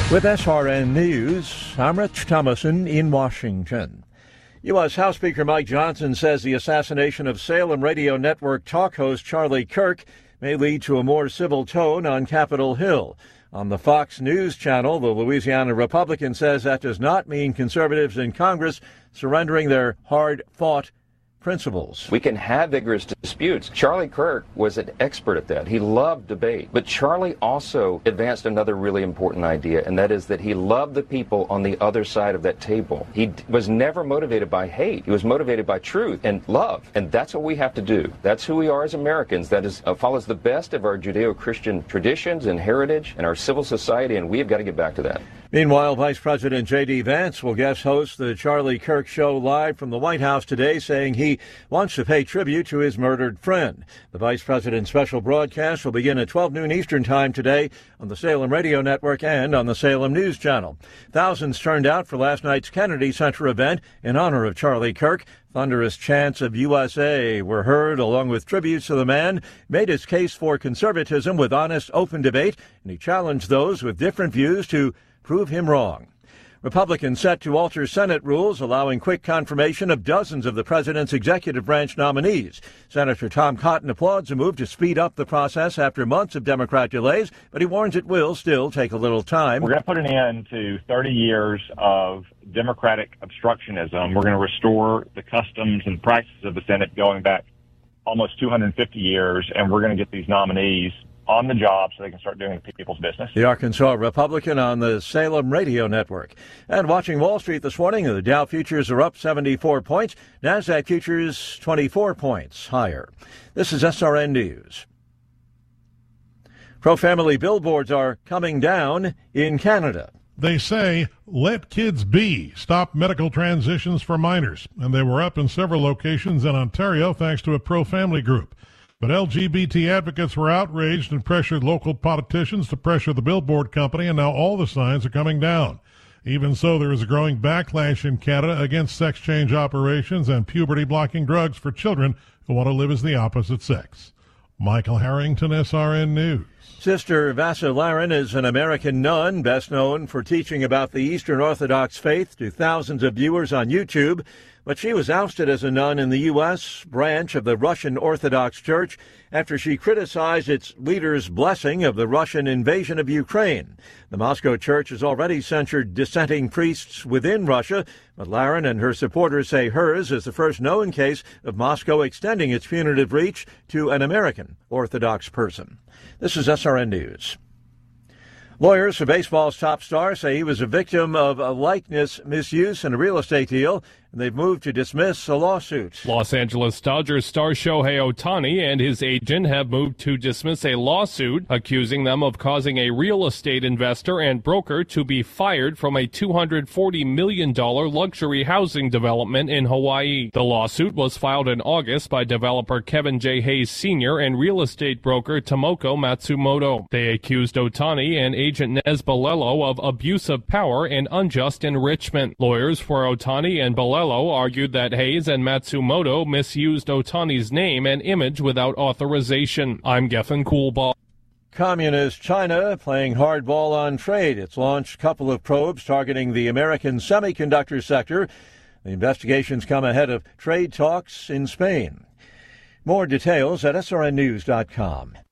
With SRN News, I'm Rich Thomason in Washington. U.S. House Speaker Mike Johnson says the assassination of Salem Radio Network talk host Charlie Kirk may lead to a more civil tone on Capitol Hill. On the Fox News channel, the Louisiana Republican says that does not mean conservatives in Congress surrendering their hard-fought principles. We can have vigorous disputes. Charlie Kirk was an expert at that. He loved debate. But Charlie also advanced another really important idea, and that is that he loved the people on the other side of that table. He was never motivated by hate. He was motivated by truth and love. And that's what we have to do. That's who we are as Americans. That is follows the best of our Judeo-Christian traditions and heritage and our civil society, and we have got to get back to that. Meanwhile, Vice President J.D. Vance will guest host the Charlie Kirk Show live from the White House today, saying he wants to pay tribute to his murdered friend. The Vice President's special broadcast will begin at 12 noon Eastern Time today on the Salem Radio Network and on the Salem News Channel. Thousands turned out for last night's Kennedy Center event in honor of Charlie Kirk. Thunderous chants of USA were heard, along with tributes to the man made his case for conservatism with honest, open debate, and he challenged those with different views to prove him wrong. Republicans set to alter Senate rules allowing quick confirmation of dozens of the president's executive branch nominees. Senator Tom Cotton applauds a move to speed up the process after months of Democrat delays, but he warns it will still take a little time. We're going to put an end to 30 years of Democratic obstructionism. We're going to restore the customs and practices of the Senate going back almost 250 years, and we're going to get these nominees on the job so they can start doing people's business. The Arkansas Republican on the Salem Radio Network. And watching Wall Street this morning, the Dow futures are up 74 points. NASDAQ futures 24 points higher. This is SRN News. Pro-family billboards are coming down in Canada. They say, let kids be, stop medical transitions for minors. And they were up in several locations in Ontario thanks to a pro-family group. But LGBT advocates were outraged and pressured local politicians to pressure the billboard company, and now all the signs are coming down. Even so, there is a growing backlash in Canada against sex change operations and puberty-blocking drugs for children who want to live as the opposite sex. Michael Harrington, SRN News. Sister Vasa Larin is an American nun, best known for teaching about the Eastern Orthodox faith to thousands of viewers on YouTube. But she was ousted as a nun in the U.S. branch of the Russian Orthodox Church after she criticized its leader's blessing of the Russian invasion of Ukraine. The Moscow Church has already censured dissenting priests within Russia, but Larin and her supporters say hers is the first known case of Moscow extending its punitive reach to an American Orthodox person. This is SRN News. Lawyers for baseball's top star say he was a victim of a likeness misuse in a real estate deal, and they've moved to dismiss a lawsuit. Los Angeles Dodgers star Shohei Ohtani and his agent have moved to dismiss a lawsuit accusing them of causing a real estate investor and broker to be fired from a $240 million luxury housing development in Hawaii. The lawsuit was filed in August by developer Kevin J. Hayes Sr. and real estate broker Tomoko Matsumoto. They accused Ohtani and agent Nez Balelo of abuse of power and unjust enrichment. Lawyers for Ohtani and Balelo argued that Hayes and Matsumoto misused Ohtani's name and image without authorization. I'm Geffen Coolbaugh. Communist China playing hardball on trade. It's launched a couple of probes targeting the American semiconductor sector. The investigations come ahead of trade talks in Spain. More details at srnnews.com.